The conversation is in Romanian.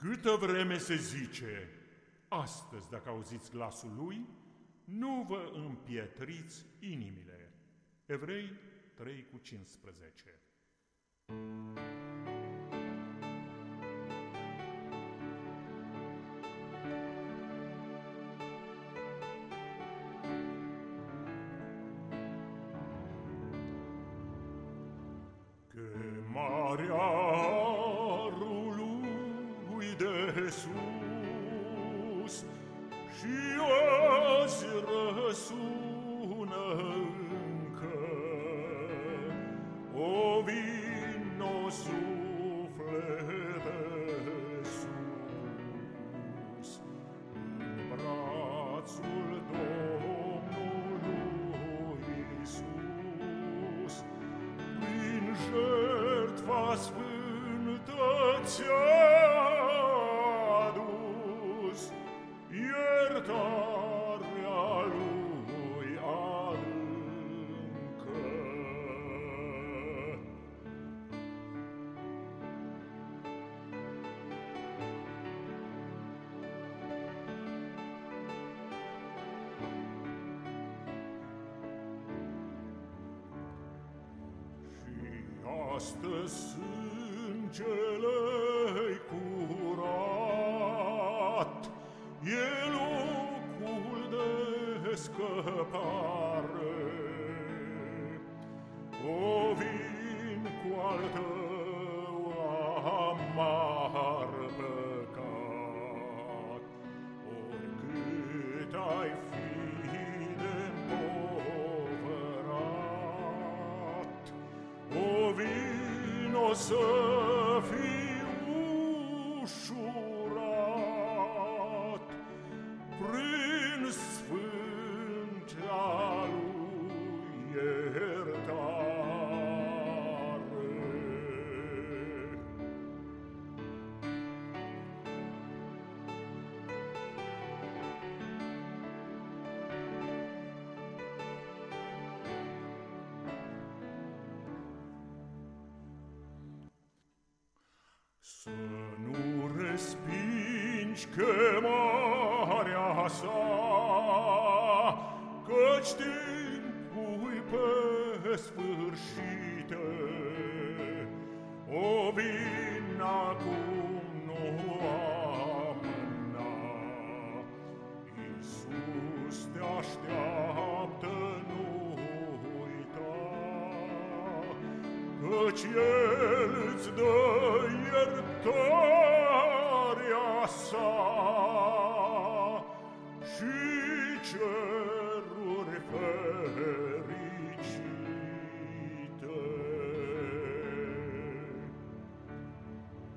Câtă vreme se zice, astăzi, dacă auziți glasul lui, nu vă împietriți inimile. Evrei 3:15. Chemarea harului de sus și azi răsună încă. O vino suflete sus în brațul Domnului Iisus, prin jertfa sfântă ți-a adus iertarea lui adâncă. Astăzi sângele-i curat, e locul de scăpare. O vin cu al tău amar păcat, oricât ai fi de-mpovărat. O vino să fii ușurat prin sfânta lui iertare. Să nu respingi chemarea sa, căci timpul pe sfârșite. O vin acum, nu amâna, Iisus te așteaptă, nu uita, căci El îți dă iertarea sa.